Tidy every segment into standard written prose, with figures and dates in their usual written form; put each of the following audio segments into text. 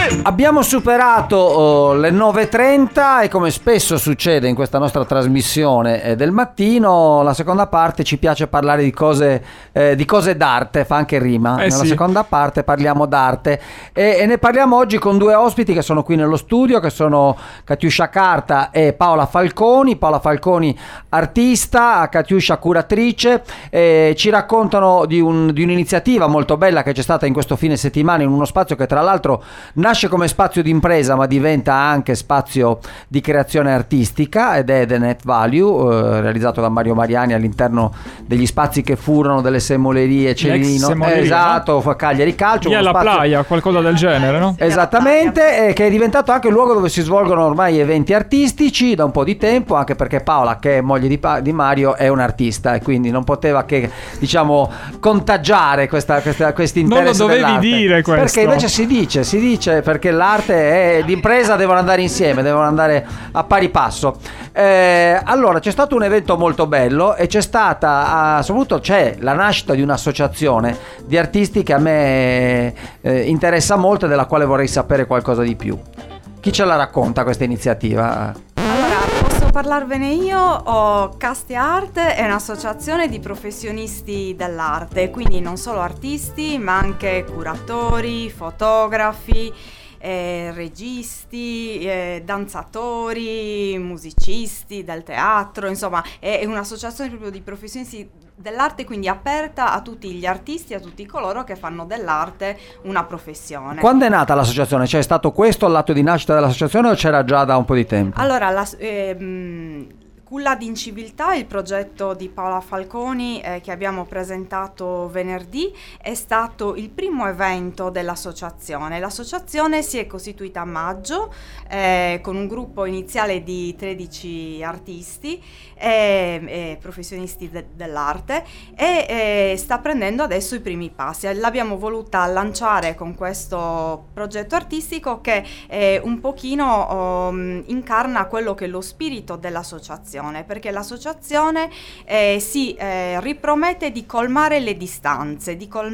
Abbiamo superato le 9:30 e come spesso succede in questa nostra trasmissione del mattino, la seconda parte ci piace parlare di cose d'arte, fa anche rima. Nella seconda parte parliamo d'arte e ne parliamo oggi con due ospiti che sono qui nello studio, che sono Katiuscia Carta e Paola Falconi. Paola Falconi artista, Katiuscia curatrice, ci raccontano di un'iniziativa molto bella che c'è stata in questo fine settimana in uno spazio che tra l'altro nasce come spazio di impresa ma diventa anche spazio di creazione artistica ed è The Net Value, realizzato da Mario Mariani all'interno degli spazi che furono delle Semolerie Celino, esatto, no? Cagliari Calcio, la playa, qualcosa del genere, no? Esattamente, che è diventato anche il luogo dove si svolgono ormai eventi artistici da un po' di tempo, anche perché Paola, che è moglie di Mario, è un artista e quindi non poteva che, diciamo, contagiare questo interesse. Non lo dovevi dell'arte. Dire questo. Perché invece si dice perché l'arte e l'impresa devono andare insieme, devono andare a pari passo. Allora c'è stato un evento molto bello e c'è la nascita di un'associazione di artisti che a me interessa molto e della quale vorrei sapere qualcosa di più. Chi ce la racconta questa iniziativa? Allora, posso parlarvene io. Casti Art è un'associazione di professionisti dell'arte, quindi non solo artisti ma anche curatori, fotografi, registi, danzatori, musicisti del teatro, insomma è un'associazione proprio di professionisti dell'arte, quindi aperta a tutti gli artisti, a tutti coloro che fanno dell'arte una professione. Quando è nata l'associazione? C'è stato questo l'atto di nascita dell'associazione o c'era già da un po' di tempo? Allora, Culla d'Inciviltà, il progetto di Paola Falconi che abbiamo presentato venerdì, è stato il primo evento dell'associazione. L'associazione si è costituita a maggio con un gruppo iniziale di 13 artisti professionisti dell'arte e sta prendendo adesso i primi passi. L'abbiamo voluta lanciare con questo progetto artistico che un pochino incarna quello che è lo spirito dell'associazione, perché l'associazione si ripromette di colmare le distanze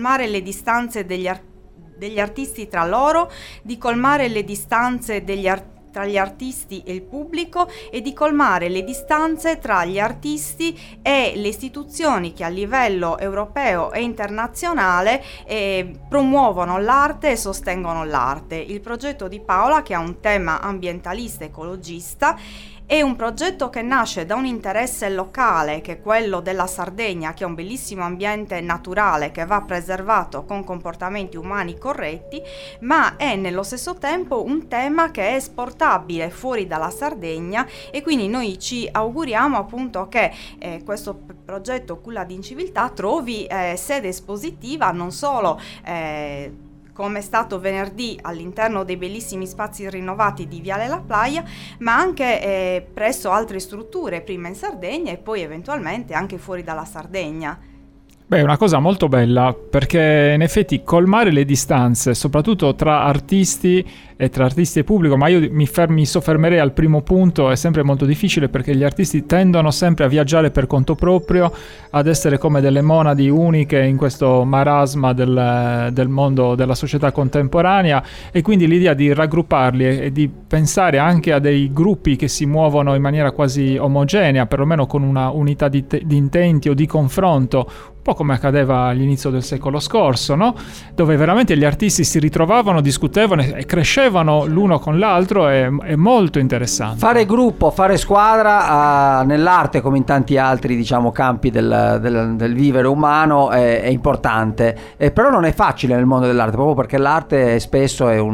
degli artisti tra loro, di colmare le distanze tra gli artisti e il pubblico e di colmare le distanze tra gli artisti e le istituzioni che a livello europeo e internazionale promuovono l'arte e sostengono l'arte. Il progetto di Paola, che ha un tema ambientalista e ecologista, è un progetto che nasce da un interesse locale, che è quello della Sardegna, che è un bellissimo ambiente naturale che va preservato con comportamenti umani corretti, ma è nello stesso tempo un tema che è esportabile fuori dalla Sardegna e quindi noi ci auguriamo appunto che questo progetto Culla d'Inciviltà trovi sede espositiva non solo come è stato venerdì all'interno dei bellissimi spazi rinnovati di Viale La Playa, ma anche presso altre strutture, prima in Sardegna e poi eventualmente anche fuori dalla Sardegna. Beh, è una cosa molto bella, perché in effetti colmare le distanze, soprattutto tra artisti e pubblico, ma io mi soffermerei al primo punto, è sempre molto difficile perché gli artisti tendono sempre a viaggiare per conto proprio, ad essere come delle monadi uniche in questo marasma del mondo della società contemporanea, e quindi l'idea di raggrupparli e di pensare anche a dei gruppi che si muovono in maniera quasi omogenea, perlomeno con una unità di intenti o di confronto, un po' come accadeva all'inizio del secolo scorso, no? Dove veramente gli artisti si ritrovavano, discutevano e crescevano l'uno con l'altro, è molto interessante. Fare gruppo, fare squadra nell'arte come in tanti altri, diciamo, campi del vivere umano è importante, però non è facile nel mondo dell'arte, proprio perché l'arte spesso è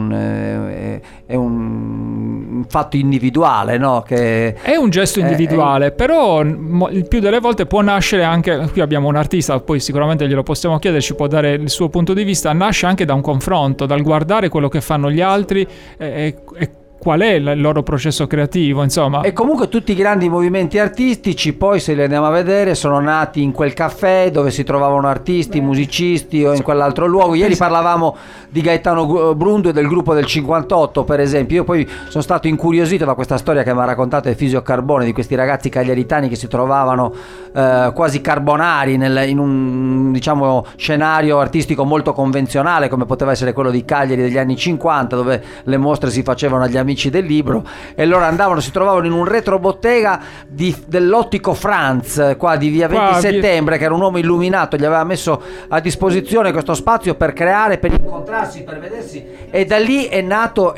un fatto individuale, no? Che è un gesto individuale, però il più delle volte può nascere anche, qui abbiamo un artista, poi sicuramente glielo possiamo chiedere, ci può dare il suo punto di vista, nasce anche da un confronto, dal guardare quello che fanno gli altri e qual è il loro processo creativo, insomma. E comunque tutti i grandi movimenti artistici, poi se li andiamo a vedere, sono nati in quel caffè dove si trovavano artisti, musicisti, o in quell'altro luogo. Ieri parlavamo di Gaetano Brundu e del gruppo del 58, per esempio. Io poi sono stato incuriosito da questa storia che mi ha raccontato Efisio Carbone, di questi ragazzi cagliaritani che si trovavano quasi carbonari in un, diciamo, scenario artistico molto convenzionale, come poteva essere quello di Cagliari degli anni 50, dove le mostre si facevano agli amici del libro, e loro si trovavano in un retrobottega dell'Ottico Franz, qua di via 20 settembre, che era un uomo illuminato, gli aveva messo a disposizione questo spazio per creare, per incontrarsi, per vedersi, e da lì è nato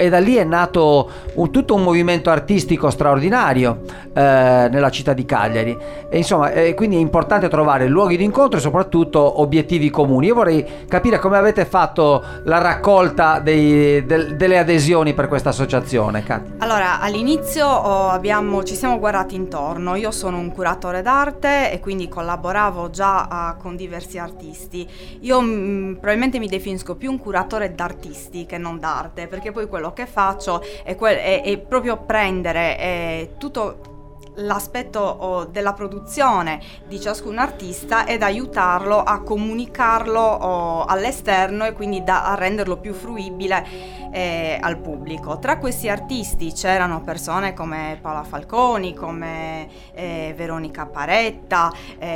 tutto un movimento artistico straordinario nella città di Cagliari. E insomma, quindi è importante trovare luoghi di incontro e soprattutto obiettivi comuni. Io vorrei capire come avete fatto la raccolta delle adesioni per questa associazione, Kat. Allora, all'inizio ci siamo guardati intorno. Io sono un curatore d'arte e quindi collaboravo già con diversi artisti. Io probabilmente mi definisco più un curatore d'artisti che non d'arte, perché poi quello che faccio è proprio prendere tutto l'aspetto della produzione di ciascun artista ed aiutarlo a comunicarlo all'esterno e quindi a renderlo più fruibile al pubblico. Tra questi artisti c'erano persone come Paola Falconi, come Veronica Paretta,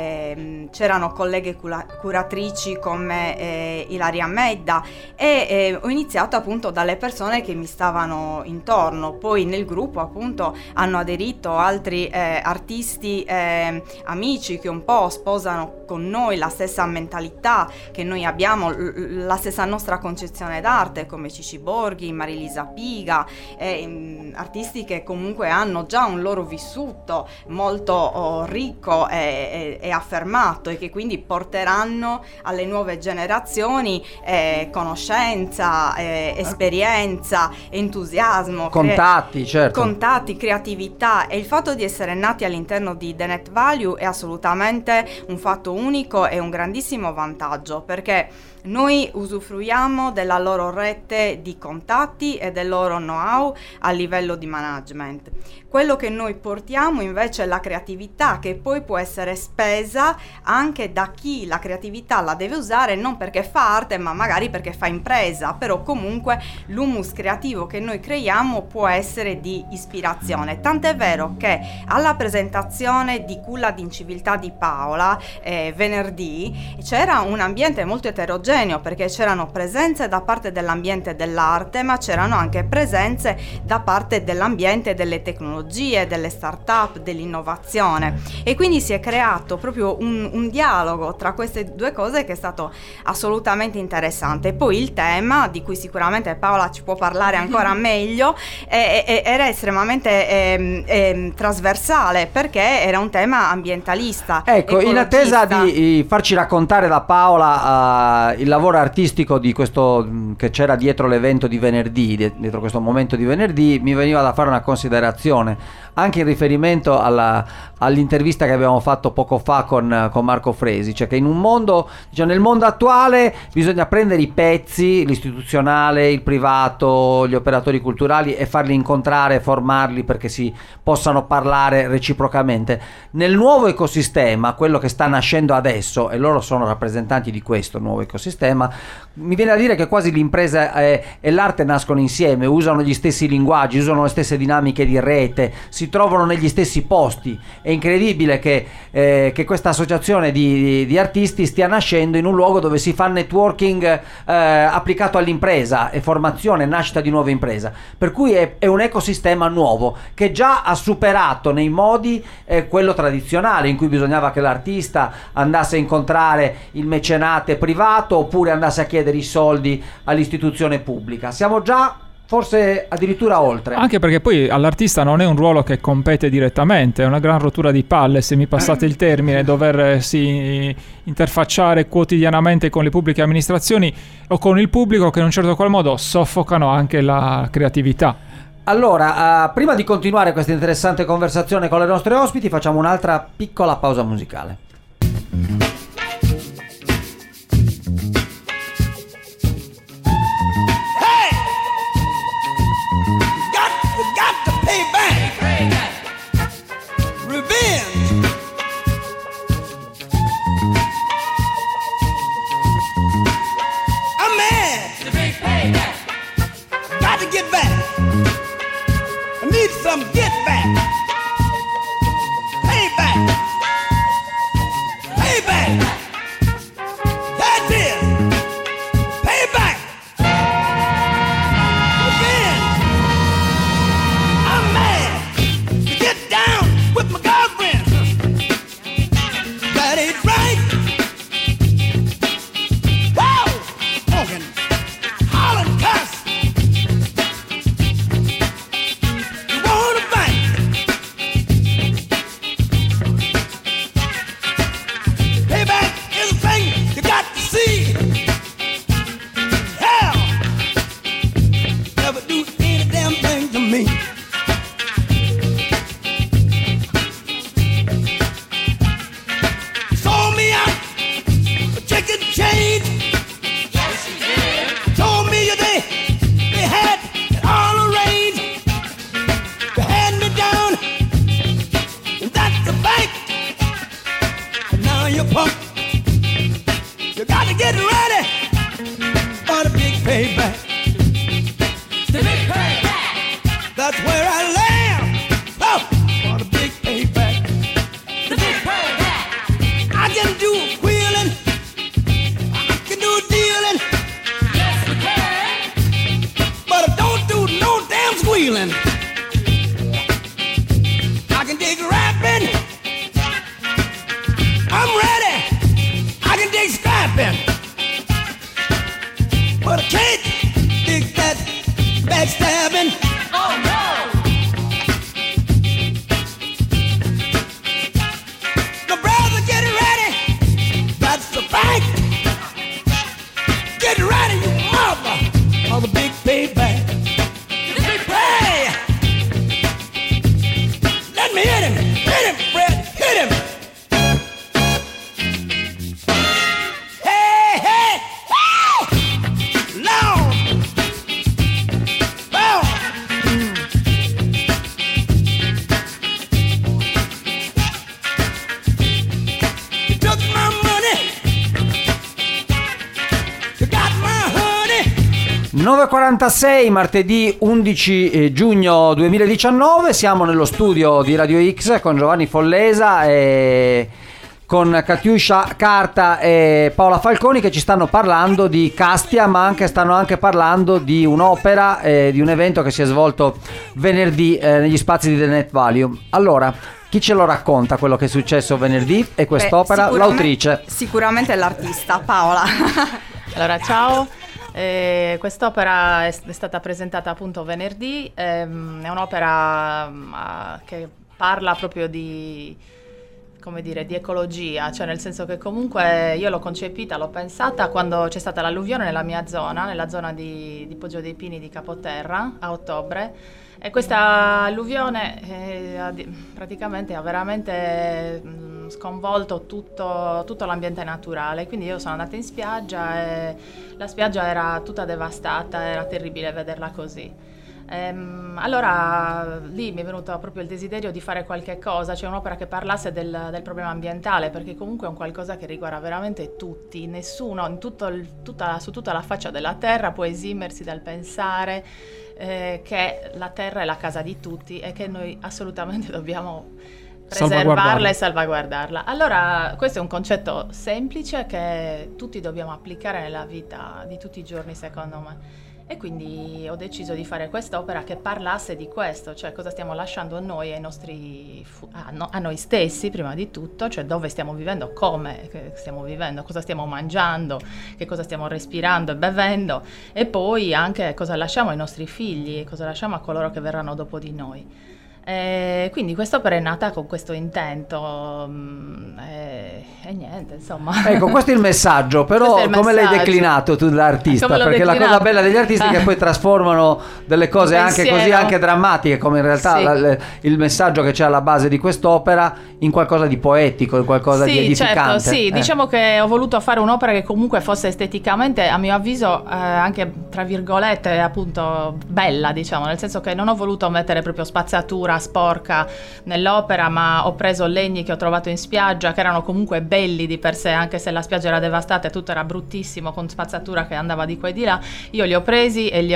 c'erano colleghe curatrici come Ilaria Medda, e ho iniziato appunto dalle persone che mi stavano intorno. Poi nel gruppo appunto hanno aderito altri artisti amici che un po' sposano con noi la stessa mentalità che noi abbiamo, la stessa nostra concezione d'arte, come Cici Borghi, Marilisa Piga, artisti che comunque hanno già un loro vissuto molto ricco e affermato, e che quindi porteranno alle nuove generazioni conoscenza, esperienza, entusiasmo, contatti, certo. Contatti, creatività. E il fatto di essere nati all'interno di The Net Value è assolutamente un fatto unico e un grandissimo vantaggio, perché noi usufruiamo della loro rete di contatti e del loro know-how a livello di management. Quello che noi portiamo invece è la creatività, che poi può essere spesa anche da chi la creatività la deve usare non perché fa arte, ma magari perché fa impresa. Però comunque l'humus creativo che noi creiamo può essere di ispirazione. Tant'è vero che alla presentazione di Culla d'Inciviltà di Paola venerdì c'era un ambiente molto eterogeneo, perché c'erano presenze da parte dell'ambiente dell'arte, ma c'erano anche presenze da parte dell'ambiente delle tecnologie, delle start-up, dell'innovazione, e quindi si è creato proprio un dialogo tra queste due cose che è stato assolutamente interessante. E poi il tema, di cui sicuramente Paola ci può parlare ancora meglio, era estremamente trasversale, perché era un tema ambientalista. Ecco, in attesa di farci raccontare da Paola il lavoro artistico di questo che c'era dietro l'evento di venerdì, dietro questo momento di venerdì, mi veniva da fare una considerazione anche in riferimento all'intervista che abbiamo fatto poco fa con Marco Fresi, cioè che in un mondo, cioè nel mondo attuale bisogna prendere i pezzi, l'istituzionale, il privato, gli operatori culturali, e farli incontrare, formarli perché si possano parlare reciprocamente. Nel nuovo ecosistema, quello che sta nascendo adesso, e loro sono rappresentanti di questo nuovo ecosistema, mi viene a dire che quasi l'impresa e l'arte nascono insieme, usano gli stessi linguaggi, usano le stesse dinamiche di rete, si trovano negli stessi posti. È incredibile che questa associazione di artisti stia nascendo in un luogo dove si fa networking applicato all'impresa e formazione, nascita di nuova impresa, per cui è un ecosistema nuovo che già ha superato nei modi quello tradizionale, in cui bisognava che l'artista andasse a incontrare il mecenate privato oppure andasse a chiedere i soldi all'istituzione pubblica. Siamo già forse addirittura oltre. Anche perché poi all'artista non è un ruolo che compete direttamente, è una gran rottura di palle, se mi passate il termine, doversi interfacciare quotidianamente con le pubbliche amministrazioni o con il pubblico, che in un certo qual modo soffocano anche la creatività. Allora, prima di continuare questa interessante conversazione con le nostre ospiti, facciamo un'altra piccola pausa musicale. back. I need some get back. Payback. Payback. That's it. Payback. Again. I'm mad to get down with my girlfriend. That ain't right. Whoa! Honkin', hollin', cuss. You wanna fight? Payback is a thing you got to see. Hell, never do any damn thing to me. Sold me out for chicken change. Yes, he did. Told me they had it all arranged. They had me down, and that's the fact. And now you're punk. You gotta get ready for the big payback. The big payback. That's where I land. Oh, for the big payback. The big payback. I can do wheeling. I can do dealing. Yes, we can. But I don't do no damn squealing. I can dig rapping. I'm ready. I can dig scrapping. But I can't dig that backstabbing. Oh no! My brother, get ready. That's the fact. Get ready, you mother, for the big payback. The big pay. Let me hit him. Hit him, Fred. Hit him. Hey, hey, hey! Loud. Bow. You took my money. You got my honey. 9.46, martedì 11 giugno 2019, siamo nello studio di Radio X con Giovanni Follesa e con Katiuscia Carta e Paola Falconi che ci stanno parlando di Castia, ma stanno anche parlando di un'opera e di un evento che si è svolto venerdì negli spazi di The Net Value. Allora, chi ce lo racconta quello che è successo venerdì e quest'opera? L'autrice. Sicuramente l'artista, Paola. Allora, ciao. Quest'opera è stata presentata appunto venerdì, è un'opera che parla proprio di, come dire, di ecologia, cioè nel senso che comunque io l'ho concepita, l'ho pensata quando c'è stata l'alluvione nella mia zona, nella zona di Poggio dei Pini di Capoterra a ottobre. E questa alluvione praticamente ha veramente sconvolto tutto l'ambiente naturale, quindi io sono andata in spiaggia e la spiaggia era tutta devastata, era terribile vederla così. Allora lì mi è venuto proprio il desiderio di fare qualche cosa, cioè un'opera che parlasse del problema ambientale, perché comunque è un qualcosa che riguarda veramente tutti, nessuno su tutta la faccia della terra può esimersi dal pensare che la terra è la casa di tutti e che noi assolutamente dobbiamo preservarla e salvaguardarla. Allora questo è un concetto semplice che tutti dobbiamo applicare nella vita di tutti i giorni, secondo me. E quindi ho deciso di fare quest'opera che parlasse di questo, cioè cosa stiamo lasciando noi a noi stessi prima di tutto, cioè dove stiamo vivendo, come stiamo vivendo, cosa stiamo mangiando, che cosa stiamo respirando e bevendo, e poi anche cosa lasciamo ai nostri figli, cosa lasciamo a coloro che verranno dopo di noi. Quindi quest'opera è nata con questo intento e niente, insomma. Ecco, questo è il messaggio, però come l'hai declinato tu dall'artista? Perché la cosa bella degli artisti è che poi trasformano delle cose anche così, anche drammatiche, come in realtà il messaggio che c'è alla base di quest'opera, in qualcosa di poetico, in qualcosa di edificante. Certo, sì, diciamo che ho voluto fare un'opera che comunque fosse esteticamente, a mio avviso, anche tra virgolette appunto bella, diciamo, nel senso che non ho voluto mettere proprio spazzatura terra sporca nell'opera, ma ho preso legni che ho trovato in spiaggia, che erano comunque belli di per sé, anche se la spiaggia era devastata e tutto era bruttissimo, con spazzatura che andava di qua e di là. Io li ho presi e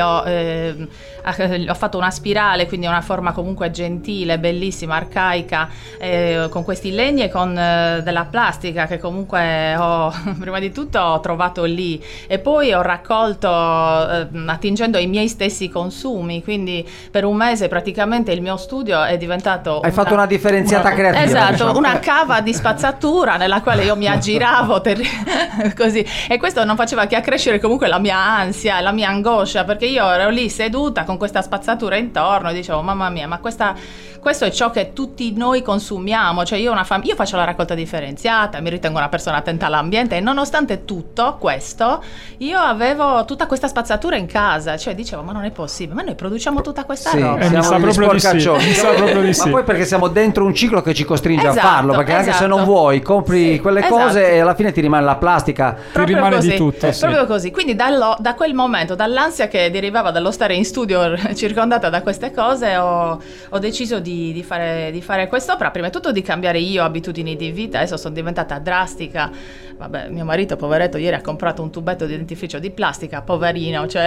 ho fatto una spirale, quindi una forma comunque gentile, bellissima, arcaica, con questi legni e con della plastica che comunque prima di tutto ho trovato lì, e poi ho raccolto attingendo ai miei stessi consumi, quindi per un mese praticamente il mio studio è diventato fatto una differenziata creativa, esatto, diciamo. Una cava di spazzatura nella quale io mi aggiravo così, e questo non faceva che accrescere comunque la mia ansia e la mia angoscia, perché io ero lì seduta con questa spazzatura intorno e dicevo mamma mia, ma questo è ciò che tutti noi consumiamo, cioè io faccio la raccolta differenziata, mi ritengo una persona attenta all'ambiente, e nonostante tutto questo io avevo tutta questa spazzatura in casa, cioè dicevo ma non è possibile, ma noi produciamo tutta questa roba. Siamo degli sporcaccioni. Mi sa proprio di sì. Ma poi perché siamo dentro un ciclo che ci costringe Esatto, a farlo, perché anche se non vuoi compri quelle cose e alla fine ti rimane la plastica, ti rimane così, di tutto, proprio così. Quindi da quel momento, dall'ansia che derivava dallo stare in studio circondata da queste cose, ho deciso di fare quest'opera, prima di tutto di cambiare io abitudini di vita. Adesso sono diventata drastica. Vabbè, mio marito poveretto ieri ha comprato un tubetto di dentifricio di plastica, poverino, cioè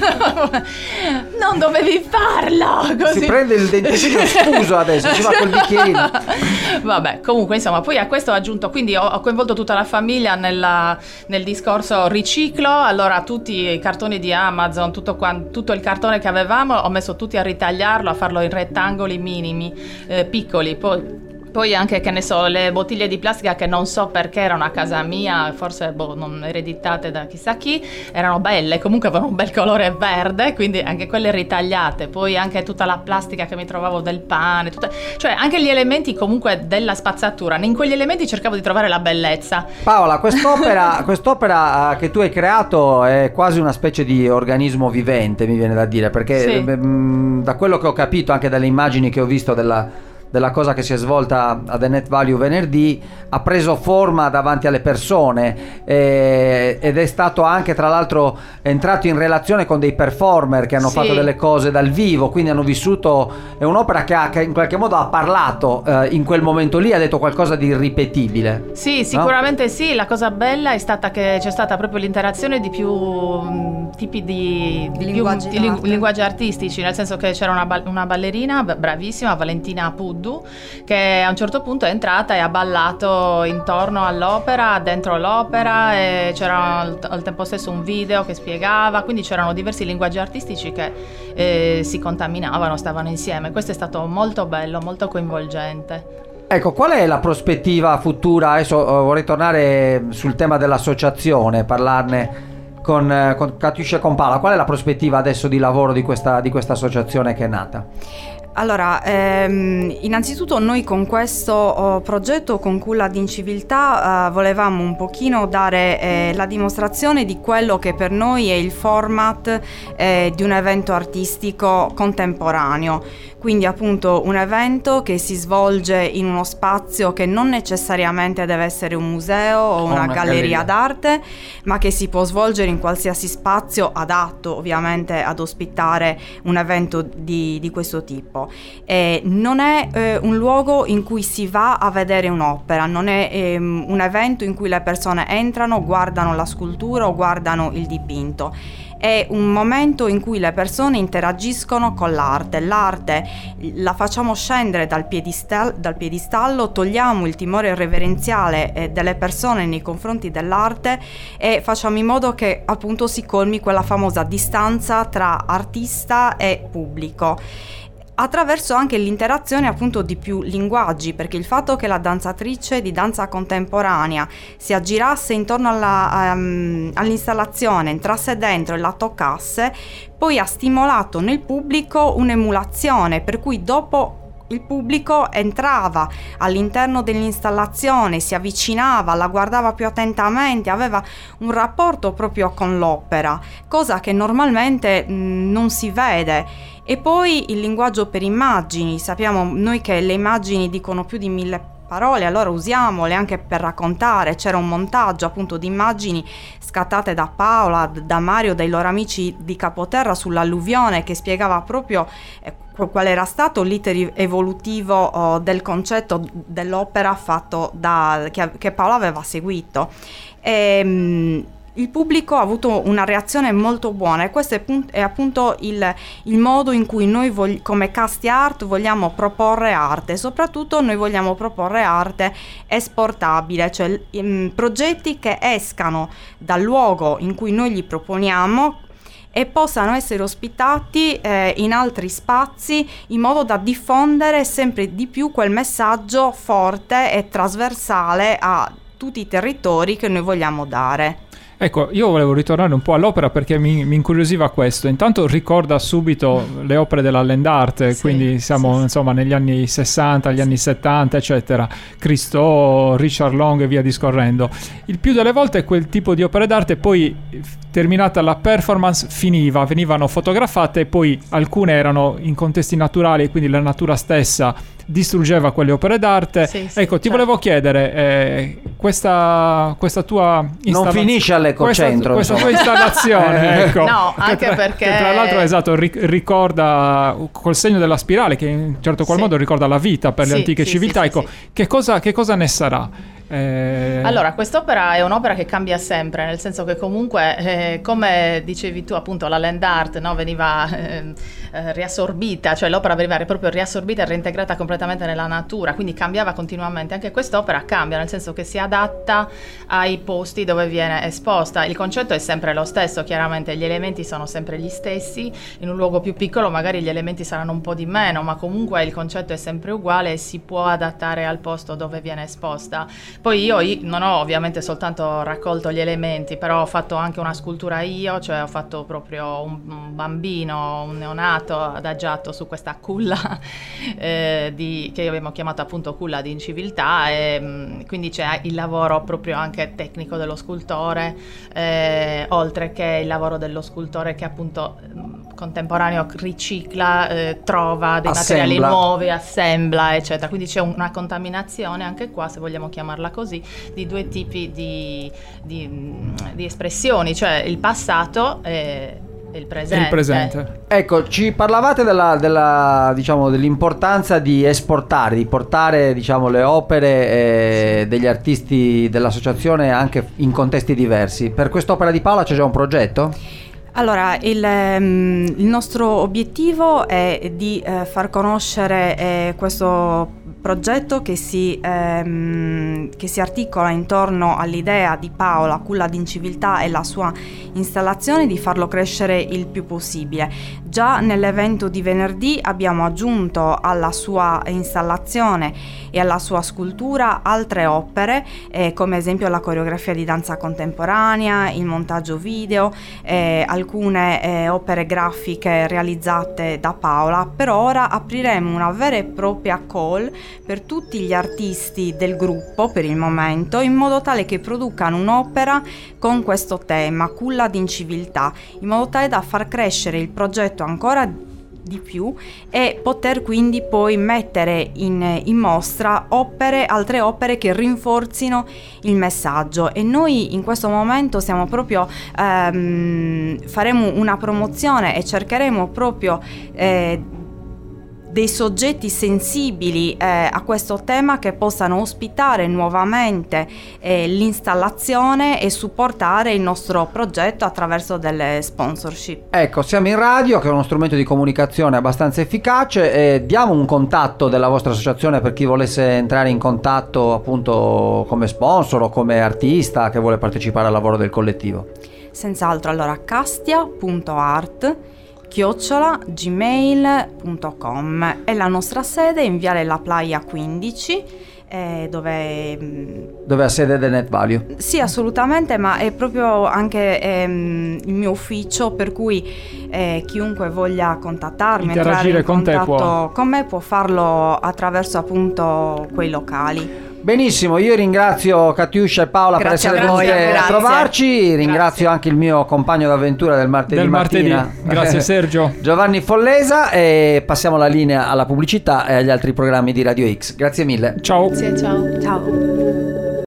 non dovevi farlo così. si prende il dentifricio sfuso adesso, si va col bicchierino. Vabbè, comunque insomma, poi a questo ho aggiunto, quindi ho coinvolto tutta la famiglia nel discorso riciclo. Allora tutti i cartoni di Amazon, tutto il cartone che avevamo, ho messo tutti a ritagliarlo, a farlo in rettangoli minimi, piccoli. Poi anche, che ne so, le bottiglie di plastica che non so perché erano a casa mia, forse non ereditate da chissà chi, erano belle, comunque avevano un bel colore verde, quindi anche quelle ritagliate. Poi anche tutta la plastica che mi trovavo del pane, cioè anche gli elementi comunque della spazzatura, in quegli elementi cercavo di trovare la bellezza. Paola, quest'opera che tu hai creato è quasi una specie di organismo vivente, mi viene da dire, perché Sì. Da quello che ho capito anche dalle immagini che ho visto della cosa che si è svolta a The Net Value venerdì, ha preso forma davanti alle persone ed è stato anche, tra l'altro, entrato in relazione con dei performer che hanno Sì. fatto delle cose dal vivo, quindi hanno vissuto, è un'opera che in qualche modo ha parlato in quel momento lì, ha detto qualcosa di irripetibile. Sì, sicuramente no? Sì, la cosa bella è stata che c'è stata proprio l'interazione di più tipi di linguaggi artistici, nel senso che c'era una ballerina bravissima, Valentina Puddu, che a un certo punto è entrata e ha ballato intorno all'opera, dentro l'opera, e c'era al tempo stesso un video che spiegava, quindi c'erano diversi linguaggi artistici che si contaminavano, stavano insieme. Questo è stato molto bello, molto coinvolgente. Ecco, qual è la prospettiva futura? Adesso vorrei tornare sul tema dell'associazione, parlarne con Katiuscia e con Paola. Qual è la prospettiva adesso di lavoro di questa associazione che è nata? Allora, innanzitutto noi con questo progetto, con Culla d'Inciviltà, volevamo un pochino dare la dimostrazione di quello che per noi è il format di un evento artistico contemporaneo. Quindi appunto un evento che si svolge in uno spazio che non necessariamente deve essere un museo o una galleria d'arte, ma che si può svolgere in qualsiasi spazio adatto ovviamente ad ospitare un evento di questo tipo. Non è un luogo in cui si va a vedere un'opera, non è un evento in cui le persone entrano, guardano la scultura o guardano il dipinto. È un momento in cui le persone interagiscono con l'arte. L'arte la facciamo scendere dal piedistallo, togliamo il timore reverenziale delle persone nei confronti dell'arte e facciamo in modo che appunto si colmi quella famosa distanza tra artista e pubblico, attraverso anche l'interazione appunto di più linguaggi, perché il fatto che la danzatrice di danza contemporanea si aggirasse intorno all'installazione, entrasse dentro e la toccasse, poi ha stimolato nel pubblico un'emulazione, per cui dopo il pubblico entrava all'interno dell'installazione, si avvicinava, la guardava più attentamente, aveva un rapporto proprio con l'opera, cosa che normalmente non si vede. E poi il linguaggio per immagini, sappiamo noi che le immagini dicono più di 1000 parole, allora usiamole anche per raccontare. C'era un montaggio appunto di immagini scattate da Paola, da Mario, dai loro amici di Capoterra sull'alluvione, che spiegava proprio qual era stato l'iter evolutivo del concetto dell'opera fatto che Paola aveva seguito. Il pubblico ha avuto una reazione molto buona, e questo è appunto il modo in cui noi come Castia Art vogliamo proporre arte. Soprattutto noi vogliamo proporre arte esportabile, cioè progetti che escano dal luogo in cui noi li proponiamo e possano essere ospitati in altri spazi, in modo da diffondere sempre di più quel messaggio forte e trasversale a tutti i territori che noi vogliamo dare. Ecco, io volevo ritornare un po' all'opera perché mi incuriosiva questo. Intanto ricorda subito le opere della Land Art, sì, quindi siamo insomma negli anni 60, gli anni 70, eccetera. Christo, Richard Long e via discorrendo. Il più delle volte quel tipo di opere d'arte poi, terminata la performance, venivano fotografate e poi alcune erano in contesti naturali, quindi la natura stessa distruggeva quelle opere d'arte. Sì, ecco, ti volevo chiedere, questa tua non finisce all'ecocentro, questa tua installazione, ecco, no, anche perché che tra l'altro, esatto, ricorda col segno della spirale, che in certo qual modo ricorda la vita per le antiche civiltà. Ecco, che cosa ne sarà? Allora, quest'opera è un'opera che cambia sempre, nel senso che comunque, come dicevi tu, appunto, la land art, no, veniva riassorbita, cioè l'opera veniva proprio riassorbita e reintegrata completamente nella natura, quindi cambiava continuamente. Anche quest'opera cambia, nel senso che si adatta ai posti dove viene esposta. Il concetto è sempre lo stesso, chiaramente gli elementi sono sempre gli stessi. In un luogo più piccolo magari gli elementi saranno un po' di meno, ma comunque il concetto è sempre uguale e si può adattare al posto dove viene esposta. Poi io non ho ovviamente soltanto raccolto gli elementi, però ho fatto anche una scultura io, cioè ho fatto proprio un bambino, un neonato adagiato su questa culla che abbiamo chiamato appunto culla di inciviltà, e quindi c'è il lavoro proprio anche tecnico dello scultore, oltre che il lavoro dello scultore che appunto contemporaneo ricicla, trova dei materiali nuovi, assembla, eccetera. Quindi c'è una contaminazione anche qua, se vogliamo chiamarla così, di due tipi di espressioni, cioè il passato e il presente. Ecco, ci parlavate dell'importanza di esportare, di portare, diciamo, le opere degli artisti dell'associazione anche in contesti diversi. Per quest'opera di Paola c'è già un progetto? Allora, il nostro obiettivo è di far conoscere questo progetto che si articola intorno all'idea di Paola, culla di inciviltà, e la sua installazione, di farlo crescere il più possibile. Già nell'evento di venerdì abbiamo aggiunto alla sua installazione e alla sua scultura altre opere, come esempio la coreografia di danza contemporanea, il montaggio video, alcune opere grafiche realizzate da Paola. Per ora apriremo una vera e propria call per tutti gli artisti del gruppo, per il momento, in modo tale che producano un'opera con questo tema, culla di inciviltà, in modo tale da far crescere il progetto ancora di più e poter quindi poi mettere in mostra altre opere che rinforzino il messaggio. E noi in questo momento stiamo proprio faremo una promozione e cercheremo proprio dei soggetti sensibili a questo tema, che possano ospitare nuovamente l'installazione e supportare il nostro progetto attraverso delle sponsorship. Ecco, siamo in radio, che è uno strumento di comunicazione abbastanza efficace, diamo un contatto della vostra associazione per chi volesse entrare in contatto appunto come sponsor o come artista che vuole partecipare al lavoro del collettivo. Senz'altro, allora castia.art@gmail.com e la nostra sede è in Viale La Playa 15, dove dove ha sede The Net Value. Sì, assolutamente, ma è proprio anche il mio ufficio, per cui chiunque voglia contattarmi, interagire entrare in con te contatto con me può farlo attraverso appunto quei locali. Benissimo, io ringrazio Katiuscia e Paola Grazie per essere a voi, venute a grazie. trovarci, ringrazio Grazie. anche il mio compagno d'avventura del martedì mattina. Grazie Sergio. Giovanni Follesa, e passiamo la linea alla pubblicità e agli altri programmi di Radio X. Grazie mille. Ciao. Grazie, ciao. Ciao.